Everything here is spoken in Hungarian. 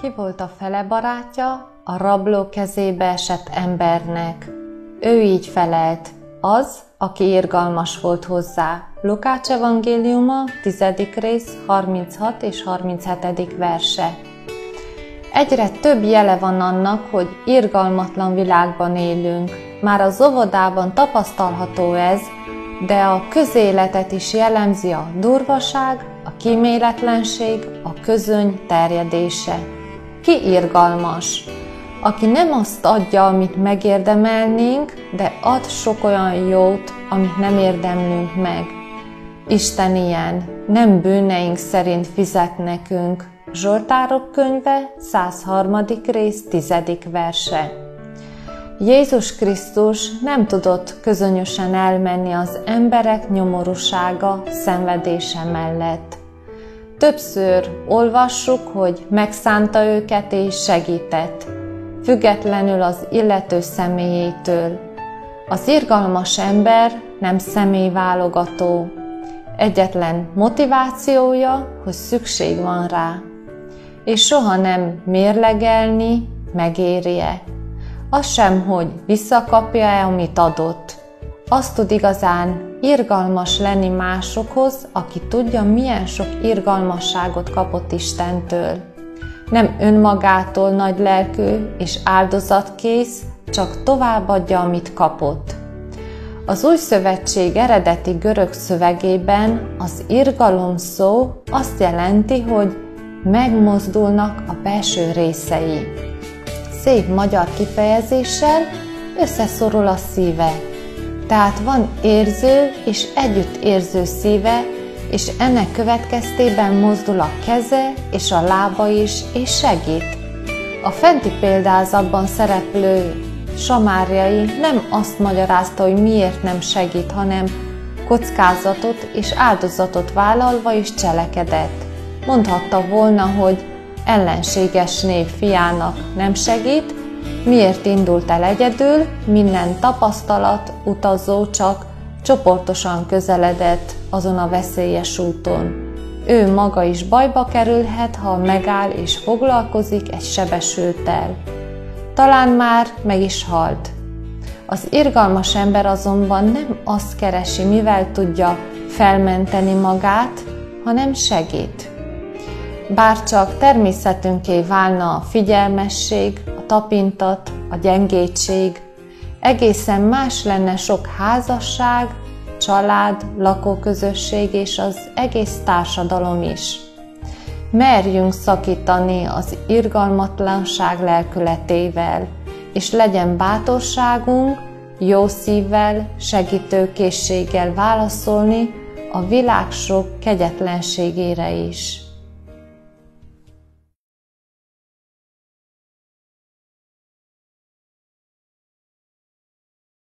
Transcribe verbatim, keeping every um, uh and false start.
Ki volt a fele barátja a rabló kezébe esett embernek? Ő így felelt, az, aki irgalmas volt hozzá. Lukács evangéliuma, tizedik rész, harminchat és harminchetedik verse. Egyre több jele van annak, hogy irgalmatlan világban élünk. Már az óvodában tapasztalható ez, de a közéletet is jellemzi a durvaság, a kíméletlenség, a közöny terjedése. Ki irgalmas? Aki nem azt adja, amit megérdemelnénk, de ad sok olyan jót, amit nem érdemlünk meg. Isten ilyen, nem bűneink szerint fizet nekünk. Zsoltárok könyve, százharmadik rész, tizedik verse. Jézus Krisztus nem tudott közönösen elmenni az emberek nyomorúsága, szenvedése mellett. Többször olvassuk, hogy megszánta őket és segített, függetlenül az illető személyétől. Az irgalmas ember nem személyválogató. Egyetlen motivációja, hogy szükség van rá, és soha nem mérlegelni, megéri-e. Az sem, hogy visszakapja-e, amit adott. Azt tud igazán irgalmas lenni másokhoz, aki tudja, milyen sok irgalmasságot kapott Istentől. Nem önmagától nagy lelkű és áldozatkész, csak továbbadja, amit kapott. Az Új Szövetség eredeti görög szövegében az irgalom szó azt jelenti, hogy megmozdulnak a belső részei. Szép magyar kifejezéssel összeszorul a szíve. Tehát van érző és együttérző szíve, és ennek következtében mozdul a keze és a lába is, és segít. A fenti példázatban szereplő Samáriai nem azt magyarázta, hogy miért nem segít, hanem kockázatot és áldozatot vállalva is cselekedett. Mondhatta volna, hogy ellenséges nép fiának nem segít, miért indult el egyedül, minden tapasztalat, utazó csak csoportosan közeledett azon a veszélyes úton. Ő maga is bajba kerülhet, ha megáll és foglalkozik egy sebesülttel. Talán már meg is halt. Az irgalmas ember azonban nem azt keresi, mivel tudja felmenteni magát, hanem segít. Bárcsak természetünké válna a figyelmesség, a tapintat, a gyengétség, egészen más lenne sok házasság, család, lakóközösség és az egész társadalom is. Merjünk szakítani az irgalmatlanság lelkületével, és legyen bátorságunk jó szívvel, segítőkészséggel válaszolni a világ sok kegyetlenségére is.